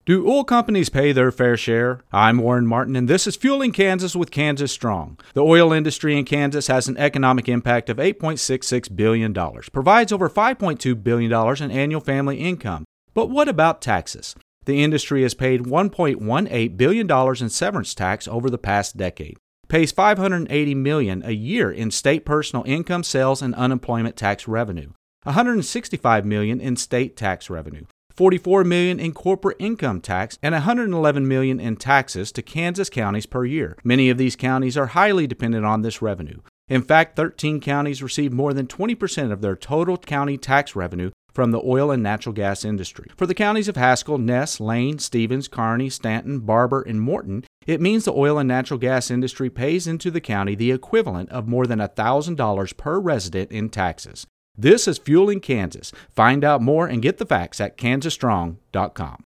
Do oil companies pay their fair share? I'm Warren Martin, and this is Fueling Kansas with Kansas Strong. The oil industry in Kansas has an economic impact of $8.66 billion, provides over $5.2 billion in annual family income. But what about taxes? The industry has paid $1.18 billion in severance tax over the past decade, pays $580 million a year in state personal income, sales, and unemployment tax revenue, $165 million in state tax revenue, $44 million in corporate income tax, and $111 million in taxes to Kansas counties per year. Many of these counties are highly dependent on this revenue. In fact, 13 counties receive more than 20% of their total county tax revenue from the oil and natural gas industry. For the counties of Haskell, Ness, Lane, Stevens, Kearney, Stanton, Barber, and Morton, it means the oil and natural gas industry pays into the county the equivalent of more than $1,000 per resident in taxes. This is Fueling Kansas. Find out more and get the facts at kansasstrong.com.